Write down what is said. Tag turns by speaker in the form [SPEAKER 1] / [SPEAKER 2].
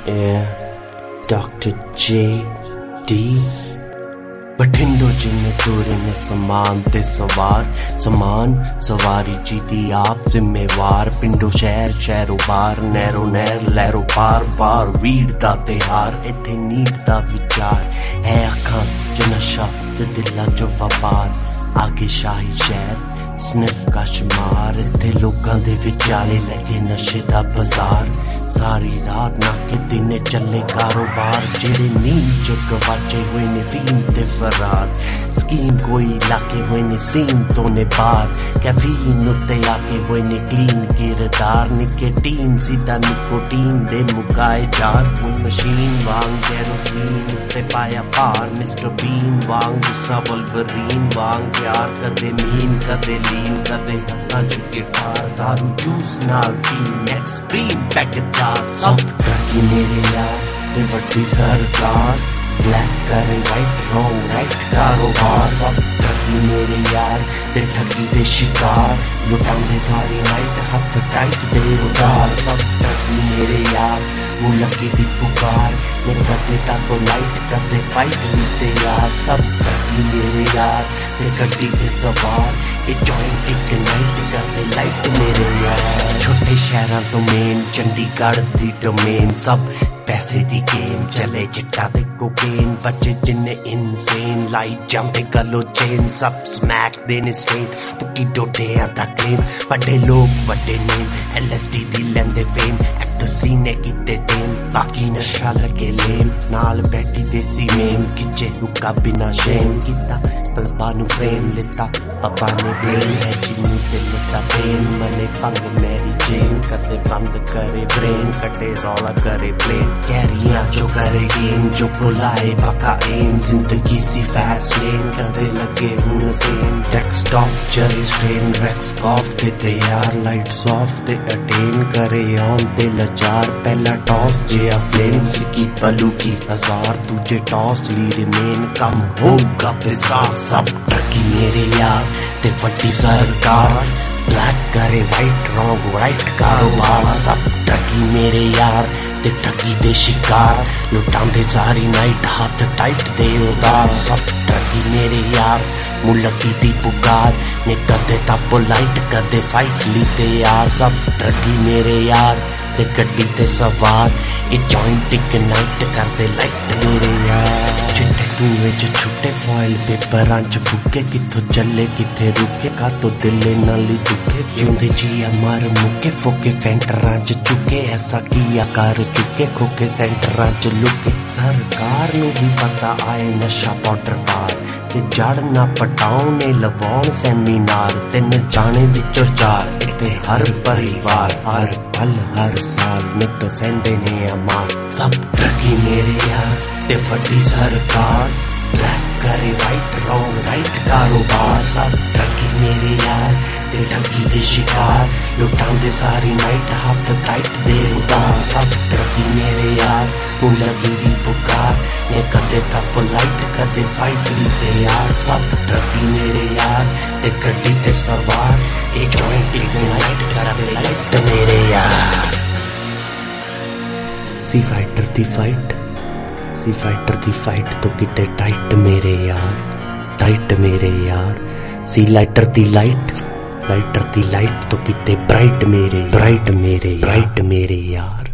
[SPEAKER 1] Dr. J.D. बठिंडो जिन्ने तोरे ने समान ते समान सवारी जीती आप जिम्मेवार पिंडो शहर शहरों बार नैरो नहर लहरों बार वीड़ दा त्योहार इत्थे नीड दा विचार है अखां च नशा ते दिलां च वपार आगे शाही शहर स्निफ का शुमार इत्थे लोकां दे विचाले लगे नशे दा बाजार सारी रात नाके दिने चले कारोबार जेड़े नींद च गवाचे हुए ने फीम ते फरार स्कीम कोई लाके हुए ने सीम तो ने पार कैफीन उत्ते आके हुए ने क्लीन किरदार निकोटीन सीधा निकोटीन दे मुकाए जार कोई मशीन वांग केरोसिन उत्ते पाया पार मिस्टर बीन वांग गुस्सा वल्वरीन वांग प्यार कदे मीन कदे लीन कदे हत्था च गिटार दारू जूस नाल पीन एक्सट्रीम पैकेट सब ट्रकी मेरे यार ते वड्डी सरकार ब्लैक करे वाइट रॉन्ग राइट कारोबार सब ट्रकी मेरे यार ते ठगी दे शिकार लुटांदे सारी नाइट हथ टाइट दे उधार सब ट्रकी मेरे यार वो लगी दी पुकार मैं कदे ताको लाइट कदे फाइट लीते यार सब ट्रकी मेरे यार ते गड्डी दे सवार ये जॉइंट एक नाइट कदे लाइट मेरे यार छोटे शहरां तो मेन चंडीगढ़ दी डोमेन सब पैसे दी गेम चले चिट्टा ते कोकेन बच्चे जिन्ने इनसेन लाइट जंपे गलो चेन सब स्मैक देने स्ट्रेन पुकी डोडे आंदा क्लेम बड़े लोग बड़े नेम LSD दी लेंदे फेम एक्टर सीने कीते टेम बाकी नशा लगे लेम नाल बैठी देसी मेम किचे हुक्का बिना शेम कीता कल्पा नु फ्रेम लिता पापा ने ब्लेम है जिन्नू ते लिता पेन मने पंग मेरी जेन कदे बंद करे ब्रेन कटे रौला करे प्लेन कैरियां जो करे गेम जो बुलाए बाका एम जिंदगी सी फास्ट लेन कदे लगे हुन सेम डेस्कटॉप चले स्ट्रेन रेक्स कॉफ देते यार लाइट्स ऑफ ते अटेन करे ऑन ते लाचार पहला टॉस जिया फ्लेम सिकी बलू की हजार तुझे टॉस ली रिमेन कम होगा पैसा सब ट्रकी मेरे यार ते वड्डी सरकार ब्लैक करे वाइट रॉन्ग राइट कारोबार सब ट्रकी मेरे यार ते ठगी दे शिकार लुटांदे सारी नाइट हाथ टाइट दे उधार सब ट्रकी मेरे यार मुलकी दी पुकार ने कदे तापो लाइट कदे फाइट लीते यार सब ट्रकी मेरे यार ते गड्डी ते सवार ये जॉइंट एक नाइट करदे लाइट मेरे यार चिट्टे धुएं च छुट्टे फॉइल पेपरां च फुके किथों चले किथे रुके का तो दिले नाली दुखे जिउंदे जिया मार मुके फोके फेंटरां च चुके ऐसा किया कर चुके खोके सेंटरां च लुके सरकार नू भी पता आए नशा पाउडर पार ते जड़ ना पटाउने लवाउण सेमिनार तिन जाने विचों चार इत्थे हर परिवार हर पल हर साल नित सेंदे ने अमार सब ट्रकी मेरे यार ते वड्डी सरकार ब्लैक करे वाइट रॉन्ग राइट कारोबार सब ट्रकी मेरे यार ते ठगी दे शिकार लुटांदे सारी नाइट हाथ टाइट दे उधार सब ट्रकी मेरे यार वो लगी दी पुकार ने कदे तप लाइट कदे फाइट लीते यार सब ट्रकी मेरे यार ते गड्डी ते सवार ये जॉइंट एक नाइट करदे लाइट मेरे यार सी फाइटर दी फाइट तो किते टाइट मेरे यार सी लाइटर दी लाइट तो किते ब्राइट मेरे यार।